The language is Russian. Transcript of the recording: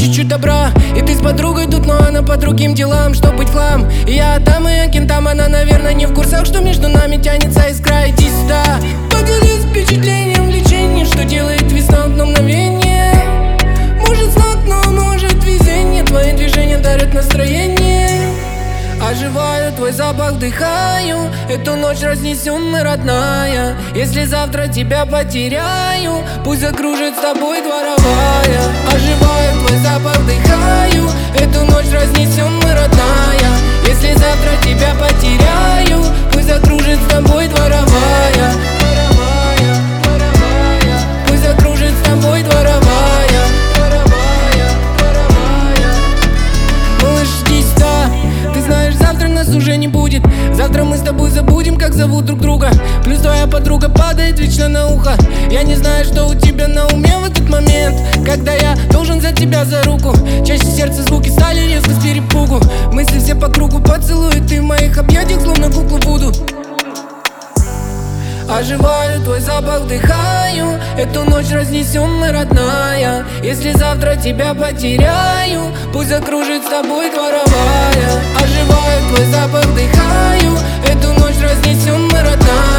чуть-чуть добра. И ты с подругой тут, но она по другим делам, чтоб быть хлам. И я там, и кентам, она, наверное, не в курсах, что между нами тянется искра. Иди сюда, поделись впечатлением, влечением, что делает весна одно мгновение. Может знак, но может везение, твои движения дарят настроение. Оживаю, твой запах вдыхаю, эту ночь разнесем, родная. Если завтра тебя потеряю, пусть закружит с тобой дворовая. Оживаю, твой запах вдыхаю, эту ночь разнесем, родная. Если завтра тебя потеряю, пусть закружит с тобой дворовая. Пусть закружит с тобой дворовая. Малыш, иди сюда. Ты знаешь, завтра нас уже не будет. Завтра мы с тобой забудем, как зовут друг друга. Плюс твоя подруга падает вечно на ухо. Я не знаю, что у тебя на уме в этот момент, когда я должен взять тебя за руку. Чаще сердце звуки стали резко с перепугу. Мысли все по кругу, поцелуй, ты в моих объятиях словно куклу буду. Оживаю, твой запах вдыхаю, эту ночь разнесем, родная. Если завтра тебя потеряю, пусть закружит с тобой дворовая. Оживаю, твой запах вдыхаю, эту ночь разнесем, родная.